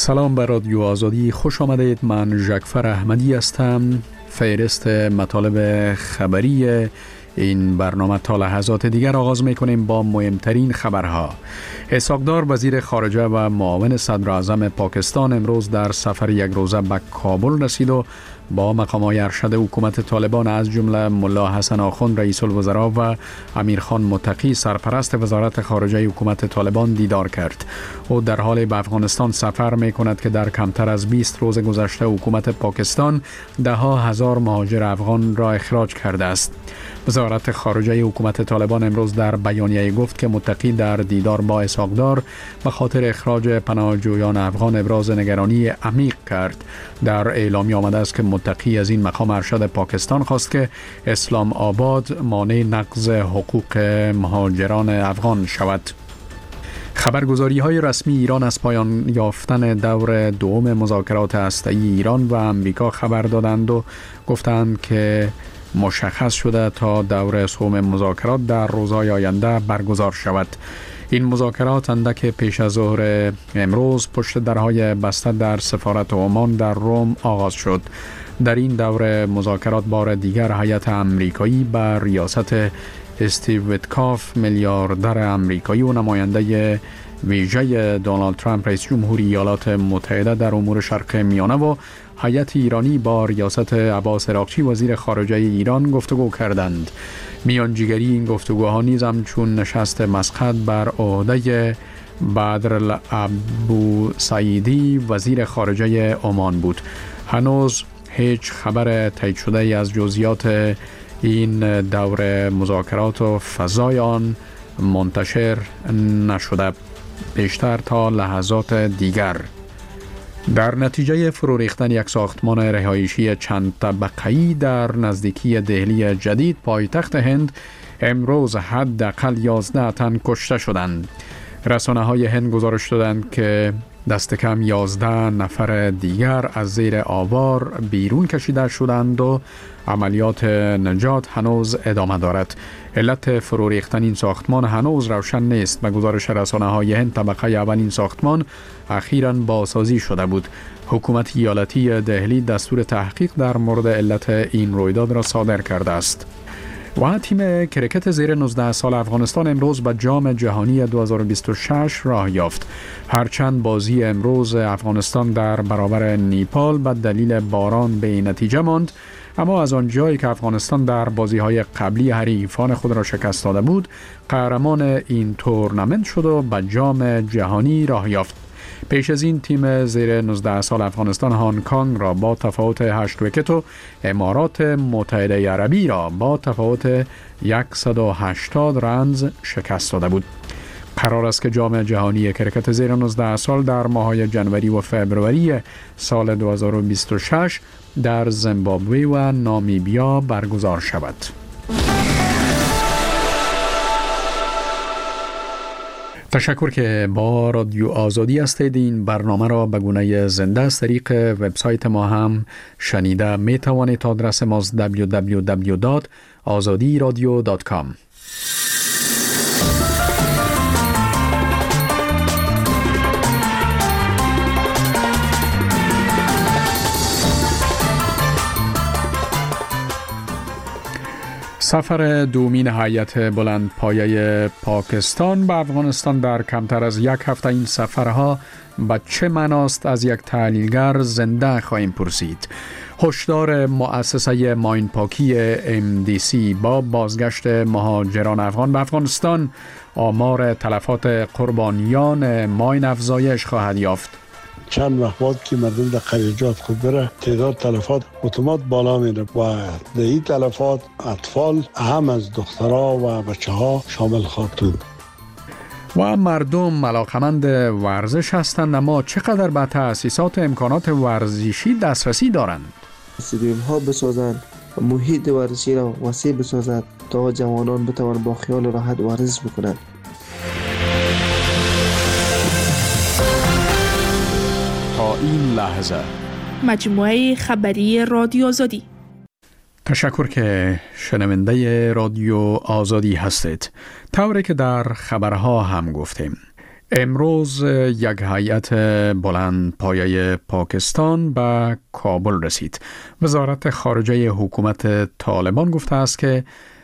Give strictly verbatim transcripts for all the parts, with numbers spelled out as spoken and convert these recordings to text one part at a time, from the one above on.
سلام به رادیو آزادی، خوش آمدید. من ژکفر احمدی هستم. فهرست مطالب خبری این برنامه تا لحظات دیگر آغاز میکنیم با مهمترین خبرها. اسحاق‌دار وزیر خارجه و معاون صدر اعظم پاکستان امروز در سفر یک روزه به کابل رسید و با مقام‌های ارشد حکومت طالبان از جمله ملا حسن آخوند رئیس الوزراء و امیرخان متقی سرپرست وزارت خارجه حکومت طالبان دیدار کرد. او در حال به افغانستان سفر می‌کند که در کمتر از بیست روز گذشته حکومت پاکستان ده ها هزار مهاجر افغان را اخراج کرده است. وزارت خارجه حکومت طالبان امروز در بیانیه گفت که متقی در دیدار با اسحاق‌دار به خاطر اخراج پناهجویان افغان ابراز نگرانی عمیق کرد. در اعلامیه آمده است که متقی از این مقام ارشد پاکستان خواست که اسلام آباد مانع نقض حقوق مهاجران افغان شود. خبرگزاری های رسمی ایران از پایان یافتن دور دوم مذاکرات هسته‌ای ایران و امریکا خبر دادند و گفتند که مشخص شده تا دور سوم مذاکرات در روزهای آینده برگزار شود. این مذاکرات اندک پیش از ظهر امروز پشت درهای بسته در سفارت عمان در روم آغاز شد. در این دور مذاکرات بار دیگر هیئت امریکایی به ریاست استیو ویتکاف میلیاردر امریکایی و نماینده ویژه دونالد ترامپ رئیس جمهوری ایالات متحده در امور شرق میانه و هیئت ایرانی با ریاست عباس عراقچی وزیر خارجه ایران گفتگو کردند. میانجیگری این گفتگوها نیز همچون نشست مسقط بر عهده بدرالعبو سعیدی وزیر خارجه عمان بود. هنوز هیچ خبر تایید شده ای از جزئیات این دور مذاکرات و فضای آن منتشر نشده بیشتر تا لحظات دیگر. در نتیجه فرو ریختن یک ساختمان رهایشی چند طبقه‌ای در نزدیکی دهلی جدید پایتخت هند امروز حداقل یازده تن کشته شدند. رسانه‌های هند گزارش دادند که دست کم یازده نفر دیگر از زیر آوار بیرون کشیده شدند و عملیات نجات هنوز ادامه دارد. علت فرو ریختن این ساختمان هنوز روشن نیست. به گزارش رسانه‌های هند طبقه اول این ساختمان اخیراً بازسازی شده بود. حکومت ایالتی دهلی دستور تحقیق در مورد علت این رویداد را صادر کرده است. و تیم کرکت زیر نوزده سال افغانستان امروز به جام جهانی دو هزار و بیست و شش راه یافت. هرچند بازی امروز افغانستان در برابر نیپال به دلیل باران به نتیجه ماند، اما از آنجایی که افغانستان در بازی‌های قبلی حریفان خود را شکست داده بود، قهرمان این تورنمنت شد و به جام جهانی راه یافت. پیش از این تیم زیر نوزده سال افغانستان هنگ کنگ را با تفاوت هشت ویکت و امارات متحده عربی را با تفاوت صد و هشتاد رنز شکست داده بود. قرار است که جام جهانی کرکت زیر نوزده سال در ماه‌های جنوری و فوریه سال دو هزار و بیست و شش در زیمبابوه و نامیبیا برگزار شود. تشکر که با رادیو آزادی هستید. این برنامه را به گونه زنده از طریق وبسایت ما هم شنیده می توانید. آدرس ما دبلیو دبلیو دبلیو دات آزادی رادیو دات کام. سفر دومین هیئت بلندپایه پاکستان به افغانستان در کمتر از یک هفته. این سفرها به چه معناست؟ از یک تحلیلگر زنده خواهیم پرسید. هشدار مؤسسه ماین پاکی ام دی سی با بازگشت مهاجران افغان به افغانستان آمار تلفات قربانیان ماین افزایش خواهد یافت. چند وقت بعد که مردم در خلیجات خود بره تعداد تلفات اتومات بالا میره و در این تلفات اطفال اهم از دخترها و بچه ها شامل خواهد. و مردم علاقمند ورزش هستند، اما چقدر به تأسیسات امکانات ورزشی دسترسی دارند؟ استادیوم ها بسازند، محیط ورزشی را وسیع بسازند تا جوانان بتوانند با خیال راحت ورزش بکنند. تا این لحظه مجموعه خبری رادیو آزادی. تشکر که شنونده رادیو آزادی هستید. طوری که در خبرها هم گفتیم، امروز یک هیئت بلند پایه پاکستان به کابل رسید. وزارت خارجه حکومت طالبان گفته است که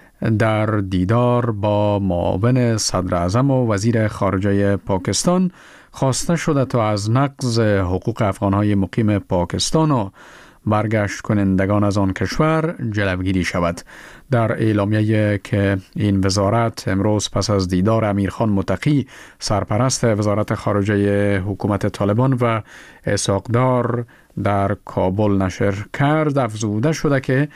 در دیدار با معاون صدر اعظم و وزیر خارجه پاکستان خواسته شده تا از نقض حقوق افغانهای مقیم پاکستان و برگشت کنندگان از آن کشور جلوگیری شود. در اعلامیه که این وزارت امروز پس از دیدار امیرخان متقی سرپرست وزارت خارجه حکومت طالبان و اسحاق دار در کابل نشر کرد، افزوده شده که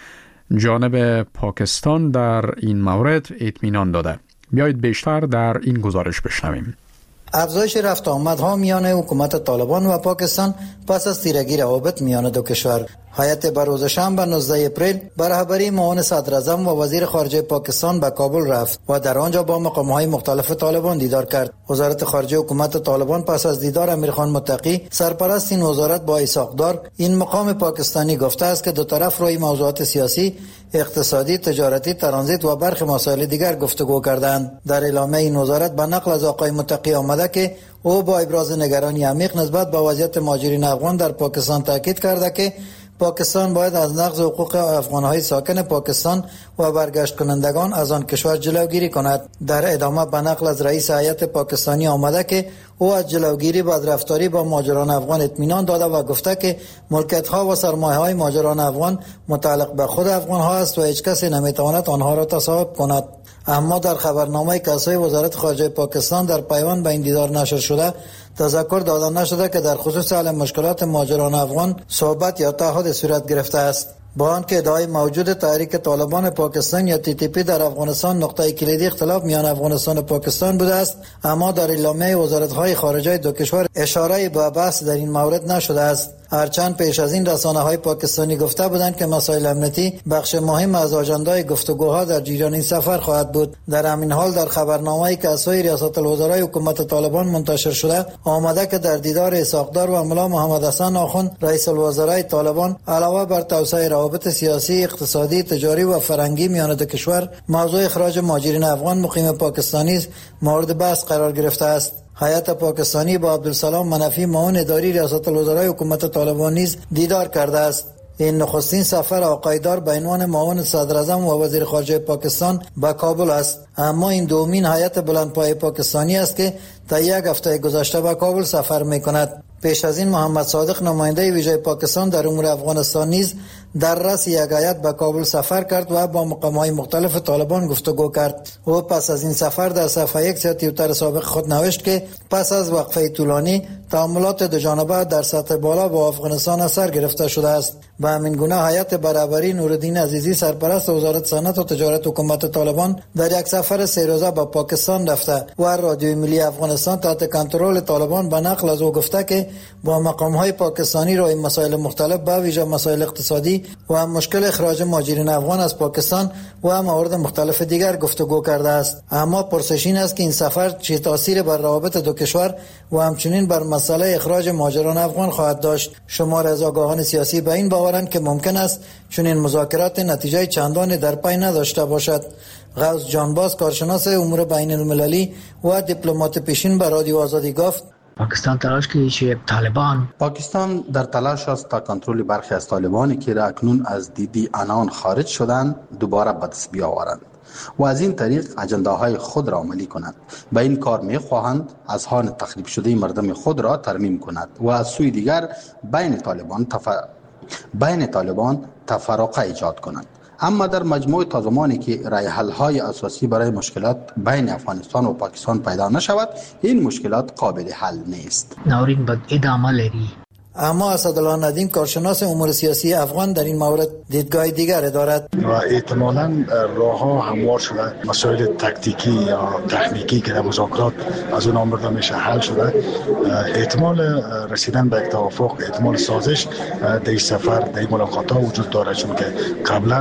جانب پاکستان در این مورد اطمینان داده. بیایید بیشتر در این گزارش بشنویم. افزایش رفت آمدها میان حکومت طالبان و پاکستان پس از تیرگی روابط میان دو کشور. هیئت به روز شنبه نوزده اپریل به رهبری معاون صدر اعظم و وزیر خارجه پاکستان به کابل رفت و در آنجا با مقام‌های مختلف طالبان دیدار کرد. وزارت خارجه حکومت طالبان پس از دیدار امیرخان متقی سرپرست این وزارت با اسحاق دار این مقام پاکستانی گفته است که دو طرف روی موضوعات سیاسی، اقتصادی، تجارتی، ترانزیت و برخی مسائل دیگر گفتگو کردند. در اعلامیه این وزارت به نقل از آقای متقی آمده که او با ابراز نگرانی عمیق نسبت به وضعیت مهاجرین افغان در پاکستان تاکید کرده که پاکستان باید از نقض حقوق افغانهای ساکن پاکستان و برگشت کنندگان از آن کشور جلوگیری کند. در ادامه به نقل از رئیس هیئت پاکستانی آمده که او از جلوگیری بدرفتاری با مهاجران افغان اطمینان داده و گفته که ملکیت‌ها و سرمایه‌های مهاجران افغان متعلق به خود افغان‌ها است و هیچ کسی نمی‌تواند آنها را تصاحب کند. اما در خبرنامه که از وزارت خارجه پاکستان در پیوند به این دیدار نشر شده تذکر داده نشده که در خصوص حل مشکلات مهاجران افغان صحبت یا تعهد صورت گرفته است. با آنکه ادعای موجود تحریک طالبان پاکستان یا تی تی پی در افغانستان نقطه کلیدی اختلاف میان افغانستان و پاکستان بوده است، اما در اعلامیه وزارت‌های خارجه دو کشور اشاره به بحث در این مورد نشده است. هرچند پیش از این رسانه‌های پاکستانی گفته بودند که مسائل امنیتی بخش مهم از آژاندای گفتگوها در جریان این سفر خواهد بود. در همین حال در خبرنامه‌ای که از سوی ریاست الوزرای حکومت طالبان منتشر شده آمده که در دیدار اسحاق دار و ملا محمد حسن آخوند رئیس الوزرای طالبان علاوه بر توسعه روابط سیاسی، اقتصادی، تجاری و فرهنگی میان دو کشور، موضوع اخراج مهاجرین افغان مقیم پاکستانی مورد بحث قرار گرفته است. هیئت پاکستانی با عبدالسلام منفی معاون اداری ریاست الوزرای حکومت طالبان نیز دیدار کرده است. این نخستین سفر آقای دار به عنوان معاون صدر اعظم و وزیر خارجه پاکستان به کابل است، اما این دومین هیئت بلندپایه پاکستانی است که تا یک هفته گذشته به کابل سفر می‌کند. پیش از این محمد صادق نماینده ویژه پاکستان در امور افغانستان نیز در رأس یک هیئت به کابل سفر کرد و با مقام‌های مختلف طالبان گفتگو کرد. او پس از این سفر در صفحه یک توییتر سابق خود نوشت که پس از وقفه طولانی تعاملات دو جانبه در سطح بالا با افغانستان اثر گرفته شده است. به همین گونه هیئت برابری نورالدین عزیزی سرپرست وزارت صنعت و تجارت حکومت طالبان در یک سفر سه روزه به پاکستان رفته و رادیوی ملی افغانستان تحت کنترل طالبان به نقل از او گفته که با مقام‌های پاکستانی روی مسائل مختلف به ویژه مسائل اقتصادی و مشکل اخراج مهاجرین افغان از پاکستان و موارد مختلف دیگر گفتگو کرده است. اما پرسش این است که این سفر چه تأثیری بر روابط دو کشور و همچنین بر مسئله اخراج مهاجران افغان خواهد داشت. شمار از آگاهان سیاسی به این باورند که ممکن است چون این مذاکرات نتیجه چندانی در پی نداشته باشد. غوث جانباز کارشناس امور بین المللی و دیپلمات پیشین به رادیو آزادی گفت پاکستان تلاش کرده که طالبان پاکستان در تلاش است تا کنترل برخی از طالبانی که را اکنون از دیدی آنان خارج شدند دوباره به دست بیاورند و از این طریق اجنداهای خود را عملی کنند. به این کار می خواهند اذهان تخریب شده مردم خود را ترمیم کند و از سوی دیگر بین طالبان تف... بین طالبان تفرقه ایجاد کنند. اما در مجموع تا زمانی که راه حل های اساسی برای مشکلات بین افغانستان و پاکستان پیدا نشود این مشکلات قابل حل نیست. ناورین باید ادامه لري. اما اسدالله ندیم کارشناس امور سیاسی افغان در این مورد دیدگاه دیگر دارد و احتمالاً راه ها هموار شده، مسائل تکتیکی یا تکنیکی که در مذاکرات از اون آمده میشه حل شده. احتمال رسیدن به یک توافق، احتمال سازش در این سفر در این ملاقات ها وجود داره، چون که قبلا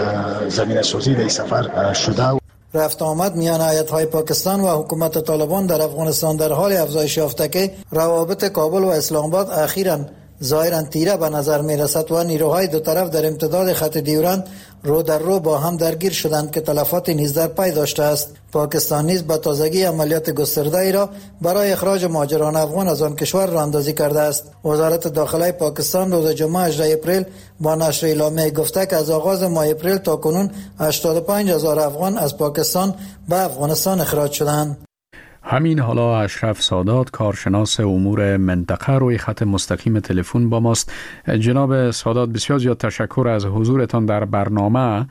زمین سازی در این سفر شده. رفت آمد میان هیئت‌های پاکستان و حکومت طالبان در افغانستان در حال افزایش یافته که روابط کابل و اسلام آباد اخیراً ظاهرا تیره به نظر می رسد و نیروهای دو طرف در امتداد خط دیورند رو در رو با هم درگیر شدند که تلفات نیز در پی داشته است. پاکستان نیز به تازگی عملیات گسترده ای را برای اخراج مهاجران افغان از آن کشور راه اندازی کرده است. وزارت داخله پاکستان روز جمعه هجدهم اپریل با نشر اعلامیه گفته که از آغاز ماه اپریل تا کنون هشتاد و پنج هزار افغان از پاکستان به افغانستان اخراج شدند. همین حالا اشرف سادات، کارشناس امور منطقه، روی خط مستقیم تلفن با ماست. جناب سادات، بسیار زیاد تشکر از حضورتان در برنامه.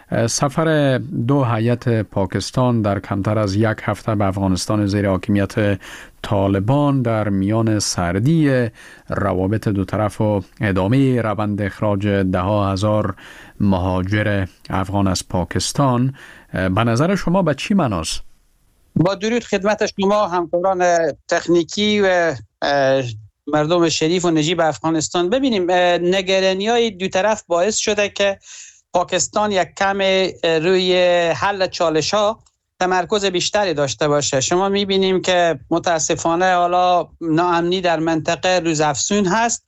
سفر دو هیئت پاکستان در کمتر از یک هفته به افغانستان زیر حاکمیت طالبان در میان سردی روابط دو طرف و ادامه روند اخراج ده ها هزار مهاجر افغان از پاکستان، به نظر شما به چی معناست؟ با درود خدمت شما همکاران تکنیکی و مردم شریف و نجیب افغانستان. ببینیم نگرانی‌های دو طرف باعث شده که پاکستان یک کم روی حل چالش‌ها تمرکز بیشتری داشته باشه. شما می‌بینیم که متاسفانه حالا ناامنی در منطقه روزافزون هست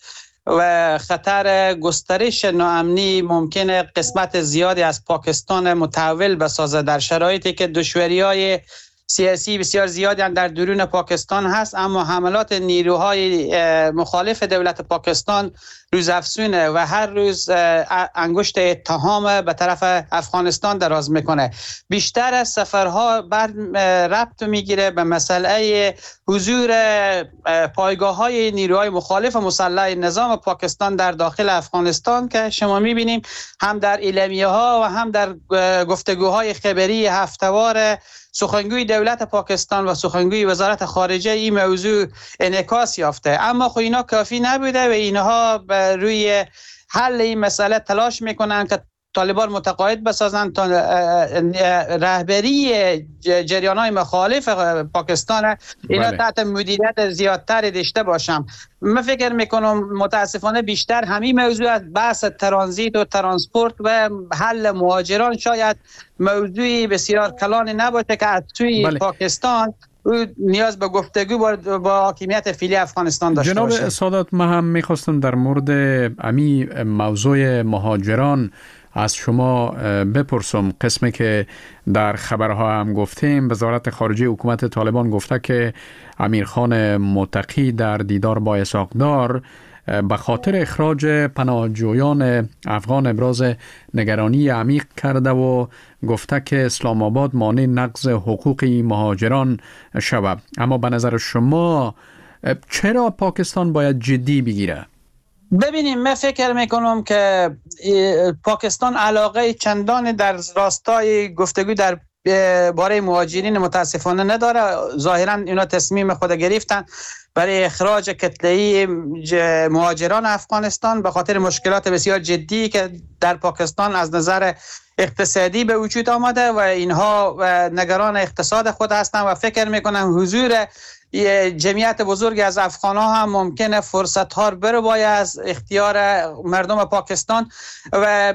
و خطر گسترش ناامنی ممکنه قسمت زیادی از پاکستان متحول بسازه در شرایطی که دشواری‌های سیاسی بسیار زیادی در درون پاکستان هست، اما حملات نیروهای مخالف دولت پاکستان روزافزونه و هر روز انگشت اتهام به طرف افغانستان دراز میکنه. بیشتر از سفرها بعد ربط میگیره به مسئله حضور پایگاه های نیروهای مخالف مسلح نظام پاکستان در داخل افغانستان که شما میبینیم هم در اعلامیه ها و هم در گفتگوهای خبری هفته‌وار سخنگوی دولت پاکستان و سخنگوی وزارت خارجه این موضوع انعکاس یافته. اما خب اینا کافی نبوده و اینها روی حل این مسئله تلاش میکنن که طالبان متقاعد بسازن تا رهبری جریان‌های مخالف پاکستان اینا تحت مدیریت زیادتری داشته باشم. من فکر میکنم متاسفانه بیشتر همین موضوع از بحث ترانزیت و ترانسپورت و حل مهاجران شاید موضوعی بسیار کلان نباشه که از توی بله. پاکستان نیاز به گفتگو با, با حاکمیت فعلی افغانستان داشته جناب باشه. جناب سادات، من هم میخواستم در مورد امی موضوع مهاجران از شما بپرسم. قسمی که در خبرها هم گفتیم، وزارت خارجه حکومت طالبان گفته که امیرخان متقی در دیدار با اسحاق‌دار به خاطر اخراج پناهجویان افغان ابراز نگرانی عمیق کرده و گفته که اسلام آباد مانع نقض حقوق مهاجران شود. اما به نظر شما چرا پاکستان باید جدی بگیره؟ ببینیم، من فکر میکنم که پاکستان علاقه چندان در راستای گفتگو در باره مهاجرین متاسفانه نداره. ظاهرا اینا تصمیم خود گرفتن برای اخراج کتله‌ای مهاجران افغانستان به خاطر مشکلات بسیار جدی که در پاکستان از نظر اقتصادی به وجود آمده و اینها نگران اقتصاد خود هستند و فکر میکنم حضور جمعیت بزرگی از افغان‌ها هم ممکنه فرصت‌ها رو بربایه از اختیار مردم پاکستان و,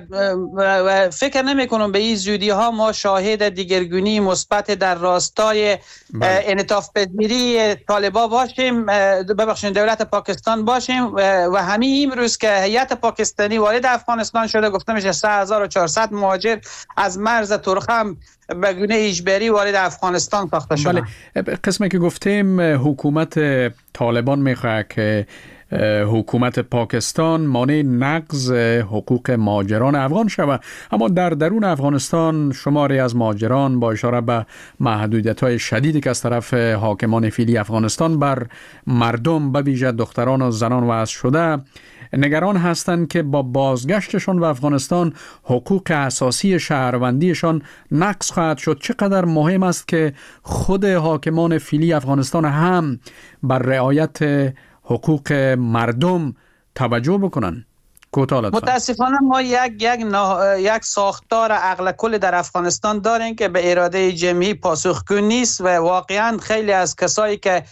و فکر نمی‌کنم به این زودی‌ها ما شاهد دیگرگونی مثبت در راستای انعطاف پذیری طالبان باشیم، ببخشید دولت پاکستان باشیم و همین امروز که هیئت پاکستانی وارد افغانستان شده، گفته میشه سه هزار و چهارصد مهاجر از مرز ترخم به گونه اجباری وارد افغانستان ساخته شده. بله، قسمی که گفتیم حکومت طالبان میخواد که حکومت پاکستان مانع نقض حقوق مهاجران افغان شود، اما در درون افغانستان شماری از مهاجران با اشاره به محدودیت‌های شدیدی که از طرف حاکمان فعلی افغانستان بر مردم به ویژه دختران و زنان وضع شده نگران هستند که با بازگشتشان به افغانستان حقوق اساسی شهروندیشان نقض خواهد شد. چقدر مهم است که خود حاکمان فعلی افغانستان هم بر رعایت حقوق مردم توجه بکنن؟ متاسفانه ما یک یک نه... یک ساختار عقل کل در افغانستان داریم که به اراده جمعی پاسخگو نیست و واقعا خیلی از کسایی که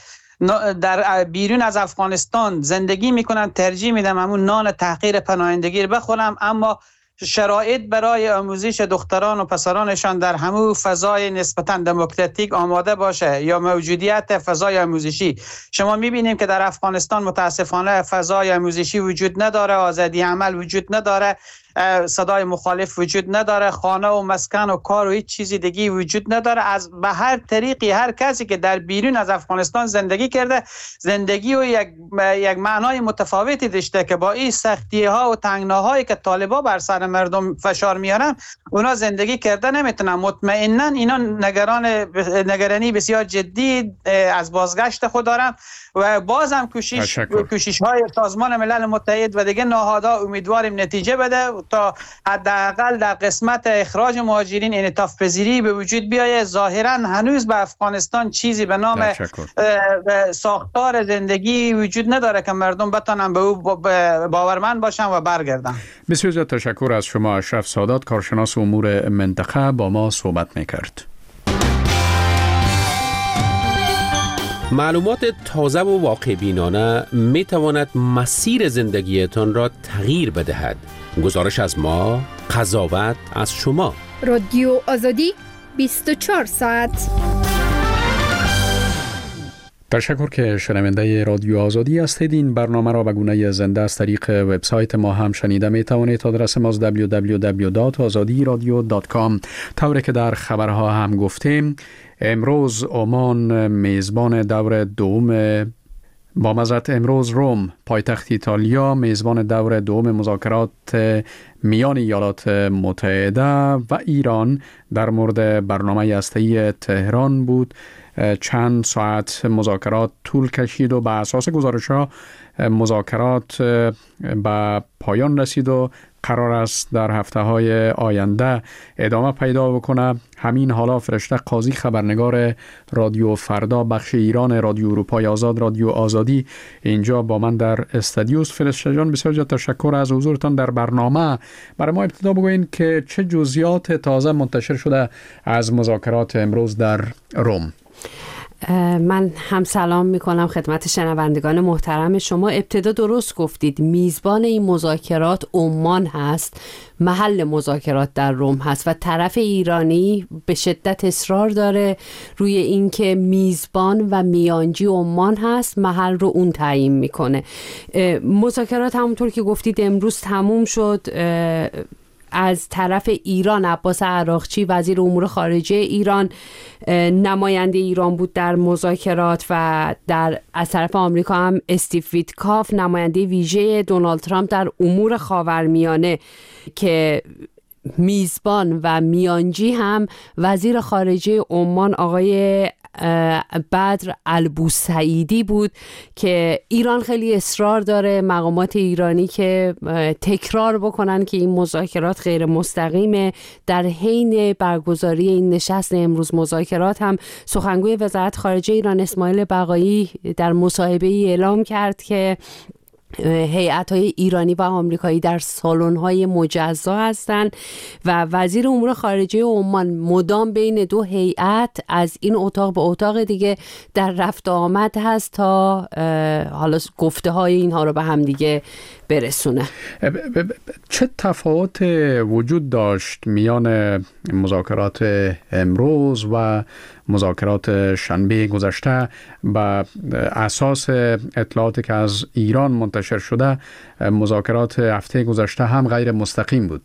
در بیرون از افغانستان زندگی میکنن ترجیح میدم همون نان تحقیر پناهندگی رو بخورم، اما شرایط برای آموزش دختران و پسرانشان در همون فضای نسبتاً دموکراتیک آماده باشه یا موجودیت فضای آموزشی. شما میبینیم که در افغانستان متاسفانه فضای آموزشی وجود نداره، آزادی عمل وجود نداره، صدای مخالف وجود نداره، خانه و مسکن و کار و هیچ چیزی دیگه وجود نداره. از به هر طریقی هر کسی که در بیرون از افغانستان زندگی کرده، زندگی و یک یک معنای متفاوتی داشته که با این سختی ها و تنگناهایی که طالبا بر سر مردم فشار میارن اونا زندگی کرده نمیتونن. مطمئنا اینا نگران نگرانی بسیار جدی از بازگشت خود دارن و بازم کوشش کوشش های سازمان ملل متحد و دیگه نهادها امیدواریم نتیجه بده تا حداقل در قسمت اخراج مهاجرین انعطاف پذیری به وجود بیاید. ظاهرا هنوز به افغانستان چیزی به نام ساختار زندگی وجود نداره که مردم بتونن به او باورمند باشن و برگردن. بسیار زیاد تشکر از شما اشرف سادات، کارشناس امور منطقه، با ما صحبت میکرد. معلومات تازه و واقع بینانه می تواند مسیر زندگیتان را تغییر بدهد. گزارش از ما، قضاوت از شما. رادیو آزادی بیست و چهار ساعت. تشکر که شنونده رادیو آزادی هستید. این برنامه را به گونه زنده از طریق وبسایت ما هم شنیده می توانید. آدرس ما دبلیو دبلیو دبلیو دات آزادی رادیو دات کام. طوری که در خبرها هم گفتیم، امروز عمان میزبان دور دوم با مزرعت امروز روم پایتخت ایتالیا میزبان دور دوم مذاکرات میان ایالات متحده و ایران در مورد برنامه هسته‌ای تهران بود. چند ساعت مذاکرات طول کشید و بر اساس گزارش‌ها مذاکرات به پایان رسید و قرار است در هفته‌های آینده ادامه پیدا بکنه. همین حالا فرشته قاضی، خبرنگار رادیو فردا بخش ایران رادیو اروپای آزاد رادیو آزادی، اینجا با من در استودیوس. فرشته جان، بسیار زیاد تشکر از حضورتان در برنامه. برای ما ابتدا بگوین که چه جزئیات تازه منتشر شده از مذاکرات امروز در روم؟ من هم سلام میکنم خدمت شنوندگان محترم شما. ابتدا درست گفتید، میزبان این مذاکرات عمان هست، محل مذاکرات در روم هست و طرف ایرانی به شدت اصرار داره روی اینکه میزبان و میانجی عمان هست، محل رو اون تعیین میکنه. مذاکرات همونطور که گفتید امروز تموم شد. از طرف ایران عباس عراقچی وزیر امور خارجه ایران نماینده ایران بود در مذاکرات و در از طرف آمریکا هم استیو ویتکاف نماینده ویژه دونالد ترامپ در امور خاورمیانه که میزبان و میانجی هم وزیر خارجه عمان آقای بدر البوسعیدی بود که ایران خیلی اصرار داره، مقامات ایرانی، که تکرار بکنن که این مذاکرات غیر مستقیمه. در حین برگزاری این نشست امروز مذاکرات هم سخنگوی وزارت خارجه ایران اسماعیل بقایی در مصاحبه‌ای اعلام کرد که هیئت‌های ایرانی و آمریکایی در سالن‌های مجزا هستند و وزیر امور خارجه عمان مدام بین دو هیئت از این اتاق به اتاق دیگه در رفت و آمد هست تا حالا گفته‌های اینها رو به هم دیگه برسونه. چه تفاوت وجود داشت میان مذاکرات امروز و مذاکرات شنبه گذشته؟ به اساس اطلاعاتی که از ایران منتشر شده، مذاکرات هفته گذشته هم غیر مستقیم بود.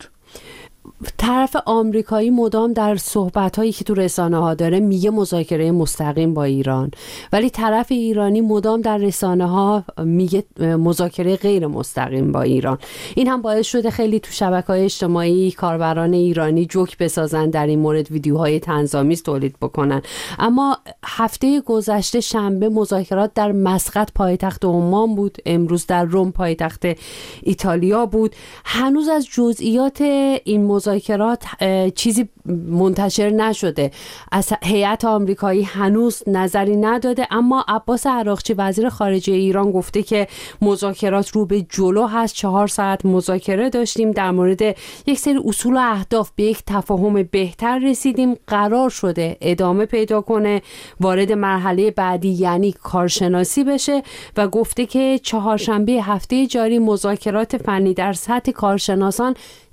طرف آمریکایی مدام در صحبت‌هایی که تو رسانه‌ها داره میگه مذاکره مستقیم با ایران، ولی طرف ایرانی مدام در رسانه‌ها میگه مذاکره غیر مستقیم با ایران. این هم باعث شده خیلی تو شبکه‌های اجتماعی کاربران ایرانی جوک بسازن، در این مورد ویدیوهای طنزآمیز تولید بکنن. اما هفته گذشته شنبه مذاکرات در مسقط پایتخت عمان بود، امروز در روم پایتخت ایتالیا بود. هنوز از جزئیات این مذاکرات چیزی منتشر نشده، از هیئت آمریکایی هنوز نظری نداده، اما عباس عراقچی وزیر خارجه ایران گفته که مذاکرات رو به جلو هست. چهار ساعت مذاکره داشتیم، در مورد یک سری اصول و اهداف به یک تفاهم بهتر رسیدیم، قرار شده ادامه پیدا کنه، وارد مرحله بعدی یعنی کارشناسی بشه و گفته که چهارشنبه هفته جاری مذاکرات فنی در سطح کارشناسان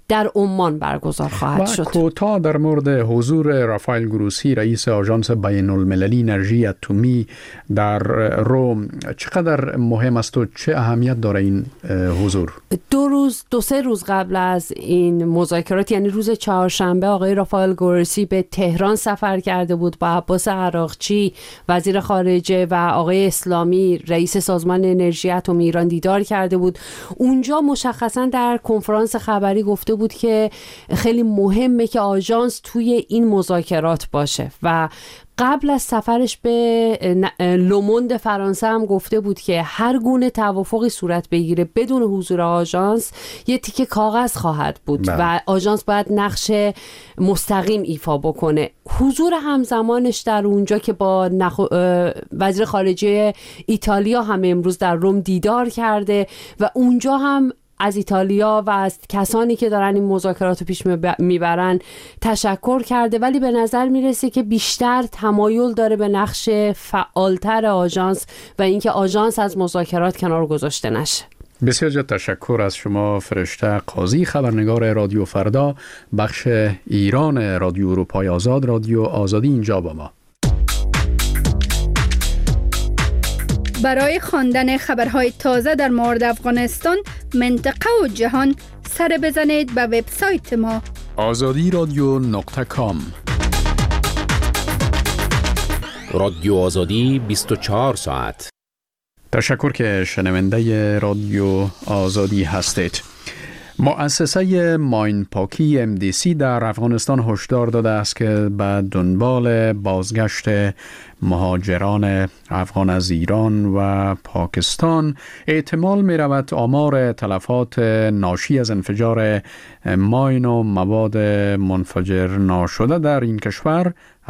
در عمان برگزار خواهد شد. و کوتاه در مورد حضور رافائل گروسی رئیس آژانس بین المللی انرژی اتمی در روم چقدر مهم است و چه اهمیت داره این حضور؟ دو روز دو سه روز قبل از این مذاکرات، یعنی روز چهارشنبه، آقای رافائل گروسی به تهران سفر کرده بود با عباس عراقچی وزیر خارجه و آقای اسلامی رئیس سازمان انرژی اتمی ایران دیدار کرده بود. اونجا مشخصا در کنفرانس خبری گفته بود که خیلی مهمه که آژانس توی این مذاکرات باشه و قبل از سفرش به لوموند فرانسه هم گفته بود که هر گونه توافقی صورت بگیره بدون حضور آژانس یه تیکه کاغذ خواهد بود بله. و آژانس باید نقش مستقیم ایفا بکنه. حضور همزمانش در اونجا که با نخ... وزیر خارجه ایتالیا هم امروز در روم دیدار کرده و اونجا هم از ایتالیا و از کسانی که دارن این مذاکرات رو پیش میبرن تشکر کرده، ولی به نظر میرسه که بیشتر تمایل داره به نقش فعالتر آژانس و اینکه آژانس از مذاکرات کنار گذاشته نشه. بسیار زیاد تشکر از شما فرشته قاضی، خبرنگار رادیو فردا، بخش ایران رادیو اروپای آزاد، رادیو آزادی اینجا با ما. برای خواندن خبرهای تازه در مورد افغانستان، منطقه و جهان، سر بزنید به وبسایت ما آزادی رادیو نقطه کام. رادیو آزادی بیست و چهار ساعت. تشکر که شنونده رادیو آزادی هستید. مؤسسه ماین پاکی ام دی سی در افغانستان هشدار داده است که به دنبال بازگشت مهاجران افغان از ایران و پاکستان احتمال می رود آمار تلفات ناشی از انفجار ماین و مواد منفجر ناشده در این کشور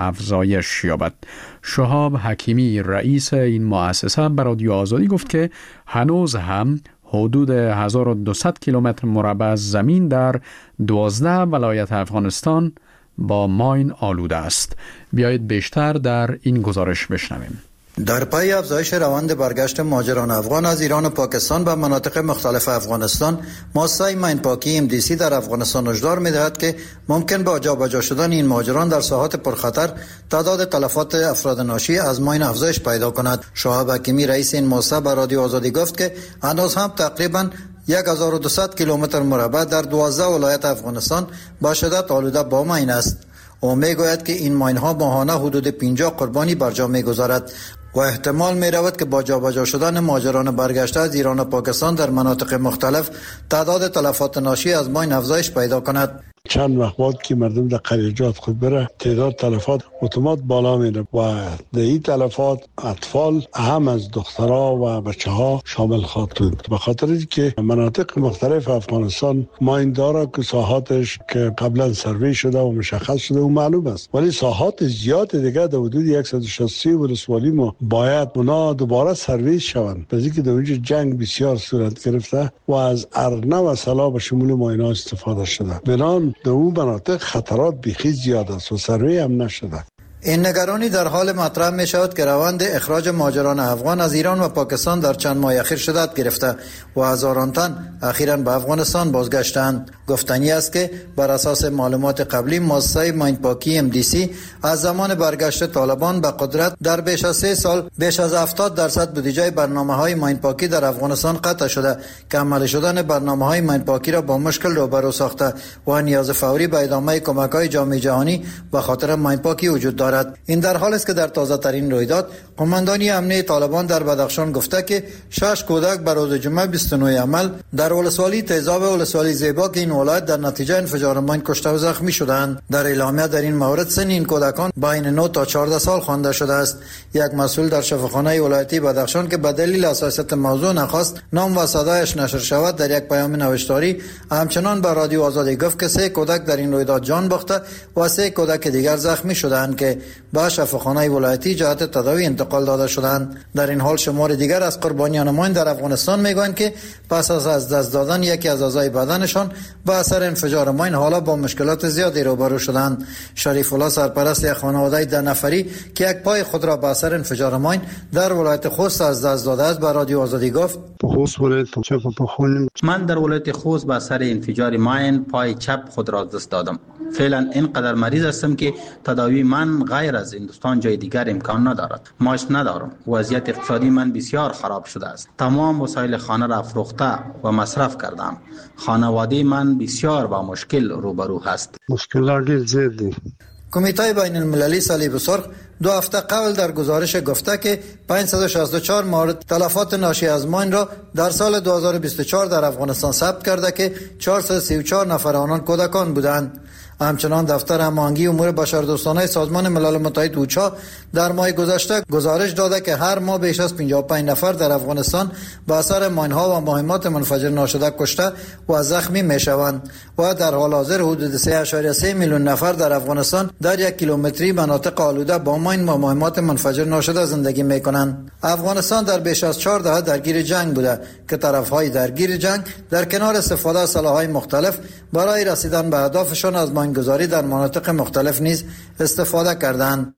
افزایش یابد. شهاب حکیمی رئیس این مؤسسه به رادیو آزادی گفت که هنوز هم حدود هزار و دویست کیلومتر مربع زمین در دوازده ولایت افغانستان با ماین آلوده است. بیایید بیشتر در این گزارش بشنویم. در پی افزایش روند برگشت مهاجران افغان از ایران و پاکستان به مناطق مختلف افغانستان، مؤسسه ماین پاکی ام دی سی در افغانستان هشدار می‌دهد که ممکن با جابجا شدن این مهاجران در ساحات پرخطر تعداد تلفات افراد ناشی از ماین افزایش پیدا کند. شهاب حکیمی رئیس این مؤسسه به رادیو آزادی گفت که هنوز هم تقریباً هزار و دویست کیلومتر مربع در دوازده ولایت افغانستان با شدت آلوده با ماین است. او میگوید که این ماین ها ماهانه حدود پنجاه قربانی بر جا میگذارد و احتمال می رود که با جابجا شدن مهاجران برگشته از ایران و پاکستان در مناطق مختلف تعداد تلفات ناشی از ماین افزایش پیدا کند. چند وقت بعد که مردم در قریجات خود بره تعداد تلفات اتومات بالا میره و در این تلفات اطفال هم از دخترها و بچه ها شامل خواهد بود. به خاطر اینکه مناطق مختلف افغانستان ماین داره که ساحاتش که قبلا سروی شده و مشخص شده و معلوم است، ولی ساحات زیاد دیگه در حدود صد و شصت ولسوالی ما باید اونا دوباره سروی شوند. از اینکه در اونجا جنگ بسیار صورت گرفته و از ارنه و سلا به شمول ماینا استفاده شده، بنان در اون مناطق خطرات بیخی زیاد است و سروی هم نشده. این نگرانی در حال مطرح می شود که روند اخراج مهاجران افغان از ایران و پاکستان در چند ماه اخیر شدت گرفته و هزاران تن اخیراً به افغانستان بازگشتند. گفتنی است که بر اساس معلومات قبلی مؤسسه ماین پاکی ام دی سی از زمان برگشت طالبان به قدرت در بیش از سه سال بیش از هفتاد درصد بودجه برنامه‌های ماین پاکی در افغانستان قطع شده که عملی شدن برنامه‌های ماین پاکی را با مشکل روبرو ساخته و نیاز فوری به ادامه کمک‌های جامعه جهانی به خاطر ماین پاکی وجود دارد. این در حالی است که در تازه ترین رویداد قماندانی امنیه طالبان در بدخشان گفته که شش کودک بر روز جمعه بیست و نه عمل در ولسوالی تیزاب و ولسوالی زیبا که این ولایت در نتیجه انفجار ماین کشته و زخمی شدند. در اعلامیه در این مورد سن این کودکان بین نه تا چهارده سال خوانده شده است. یک مسئول در شفاخانه ولایتی بدخشان که به دلیل حساسیت موضوع نخواست نام و صدایش نشر شود در یک پیام نوشتاری همچنان به رادیو آزادی گفت که سه کودک در این رویداد جان باخته و سه کودک دیگر زخمی شدند که به شفاخانه ولایتی جهت تداوی انتقال داده شدند. در این حال شمار دیگر از قربانیان ماین در افغانستان میگویند که پس از از دست دادن یکی از اعضای بدنشان به اثر انفجار ماین حالا با مشکلات زیادی روبرو شدند. شریف الله سرپرست یک خانواده ده نفری که یک پای خود را به اثر انفجار ماین در ولایت خوست از دست داده است به رادیو آزادی گفت: من در ولایت خوست به اثر انفجار ماین پای چپ خود را دست دادم. فعلا اینقدر مریض هستم که تداوی من غیر از هندوستان جای دیگر امکان ندارد. ماش ندارم. وضعیت اقتصادی من بسیار خراب شده است. تمام وسایل خانه را فروخته و مصرف کردم. خانواده من بسیار با مشکل روبرو هست. مشکلات زیادی. کمیته بین المللی صلیب سرخ دو هفته قبل در گزارش گفته که پانصد و شصت و چهار مورد تلفات ناشی از ماین را در سال دو هزار و بیست و چهار در افغانستان ثبت کرده که چهارصد و سی و چهار نفر آنان کودکان بودند. همچنان دفتر هماهنگی امور بشردوستانه سازمان ملل متحد اوچا در ماه گذشته گزارش داده که هر ماه بیش از پنجاه و پنج نفر در افغانستان به اثر ماین‌ها و مهمات منفجر ناشده کشته و زخمی میشوند و در حال حاضر حدود سه ممیز سه میلیون نفر در افغانستان در یک کیلومتری مناطق آلوده با ماین و مهمات منفجر ناشده زندگی میکنند. افغانستان در بیش از چهار دهه درگیر جنگ بوده که طرف‌های درگیر جنگ در کنار استفاده از سلاح‌های مختلف برای رسیدن به اهدافشان از گذاری در مناطق مختلف نیز استفاده کردند.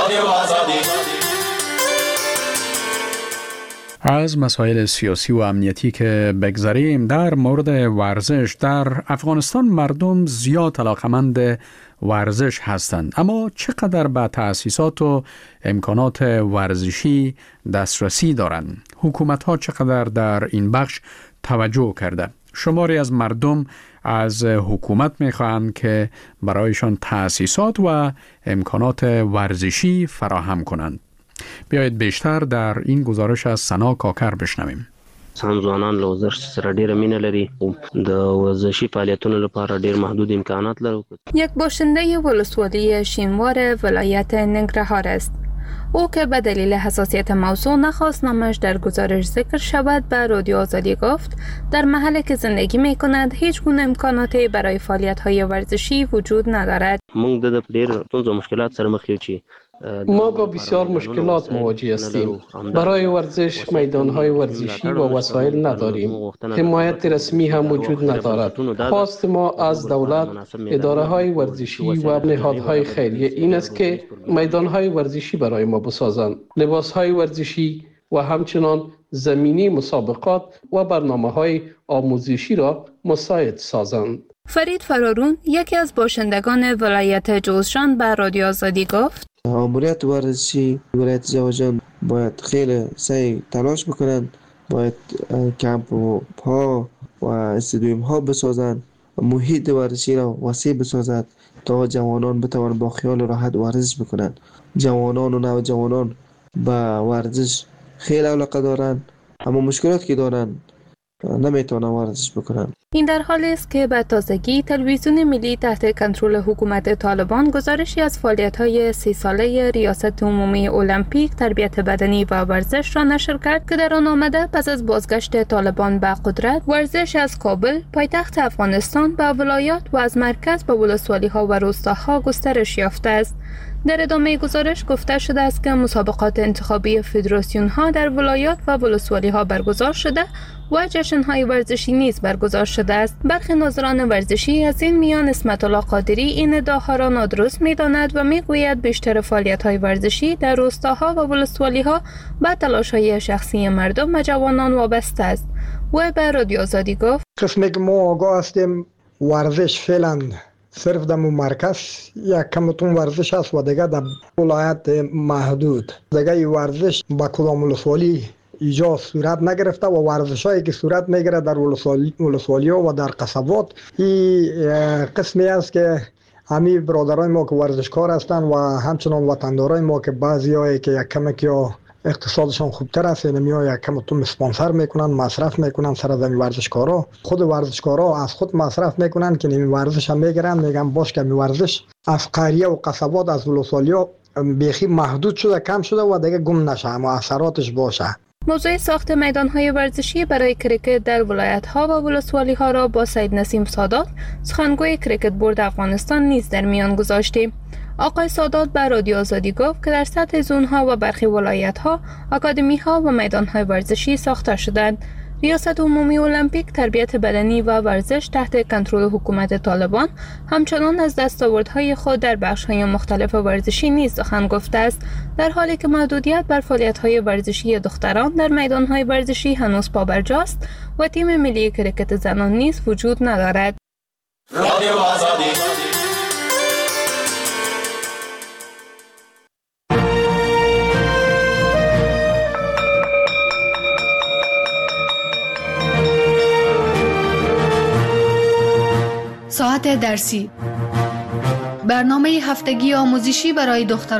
از مسائل سیاسی و امنیتی که بگذاریم، در مورد ورزش در افغانستان مردم زیاد علاقمند ورزش هستند، اما چقدر به تأسیسات و امکانات ورزشی دسترسی دارند؟ حکومت ها چقدر در این بخش توجه کرده؟ شماری از مردم از حکومت میخواهند که برایشان تأسیسات و امکانات ورزشی فراهم کنند. بیایید بیشتر در این گزارش از سنا کاکر بشنویم. ځوانان له ورزش سره ډېره مینه لري، د ورزشي فعالیتونو لپاره ډېر محدود امکانات لري. یک باشنده ولسوالی شینوار ولایت ننگرهار است. او که به دلیل حساسیت موضوع نخواست نامش در گزارش ذکر شود به رادیو آزادی گفت در محلی که زندگی می کند هیچ گونه امکاناتی برای فعالیت های ورزشی وجود ندارد. موږ د ډېر ستونزو مشکلات سره مخ یو چې ما با بسیار مشکلات مواجه هستیم. برای ورزش میدانهای ورزشی و وسایل نداریم. حمایت رسمی هم وجود ندارد. خواست ما از دولت، اداره های ورزشی و نهادهای خیریه این است که میدانهای ورزشی برای ما بسازند. لباس های ورزشی و همچنان زمینی مسابقات و برنامه های آموزشی را مساعد سازند. فرید فرارون یکی از باشندگان ولایت جوزجان به رادیو آزادی گفت ماموریت ورزشی ولایت جوزجان باید خیلی سعی تلاش بکنن، باید کمپ ها و استادیوم ها بسازن، محیط ورزشی را وسیع بسازد تا جوانان بتوانند با خیال راحت ورزش بکنن. جوانان و نوجوانان با ورزش خیلی علاقه دارن، اما مشکلاتی که دارن نمیتونن ورزش بکنن. این در حالی است که به تازگی تلویزیون ملی تحت کنترل حکومت طالبان گزارشی از فعالیت‌های سی ساله ریاست عمومی المپیک تربیت بدنی و ورزش را نشر کرد که در آن آمده پس از بازگشت طالبان به قدرت ورزش از کابل پایتخت افغانستان به ولایات و از مرکز به ولسوالی‌ها و روستاها گسترش یافته است. در ادامه گزارش گفته شده است که مسابقات انتخابی فدراسیون ها در ولایات و ولسوالی ها برگزار شده و جشن های ورزشی نیز برگزار شده است. برخی ناظران ورزشی از این میان اسمت الله قادری این ادعاها را نادرست می‌داند و میگوید بیشتر فعالیت های ورزشی در روستاها و ولسوالی ها به تلاش های شخصی مردم و جوانان وابسته است. و به رادیو آزادی گفت قسمی که ما آگاه هستیم ورزش فعلا صرف در مرکز یک کمتون ورزش است و دیگه در ولایت محدود. دیگه این ورزش با کدام ولسوالی ایجا صورت نگرفته و ورزش هایی که صورت میگیره در ولسوالی ها و در قصبات این قسمی است که همین برادرای ما که ورزشکار هستند و همچنان وطندارای ما که بعضی هایی که یک کمک یا اقتصادشان خوبتر است، یعنی میای یک کمتون اسپانسر میکنن، مصرف میکنن سر از این ورزشکارا. خود ورزشکارا از خود مصرف میکنن که این ورزش هم میگیرن، میگن باش که این ورزش از قریه و قصبات از ولسوالی‌ها بیخی محدود شده، کم شده و دیگه گم نشه، اما اثراتش باشه. موضوع ساخت میدان‌های ورزشی برای کریکت در ولایت‌ها و ولسوالی‌ها را با سید نسیم سادات، سخنگوی کریکت بورد افغانستان نیز در میان گذاشتیم. آقای سادات بر رادیو آزادی گفت که در سطح زون‌ها و برخی ولایت‌ها آکادمی‌ها و میدان‌های ورزشی ساخته شدند. ریاست عمومی المپیک تربیت بدنی و ورزش تحت کنترل حکومت طالبان همچنان از دستاوردهای خود در بخش‌های مختلف ورزشی نیز سخن گفته است، در حالی که محدودیت بر فعالیت‌های ورزشی دختران در میدان‌های ورزشی هنوز پابرجاست و تیم ملی کرکت زنان نیز وجود ندارد. رادیو آزادی ساعت درسی، برنامه هفتگی آموزشی برای دختران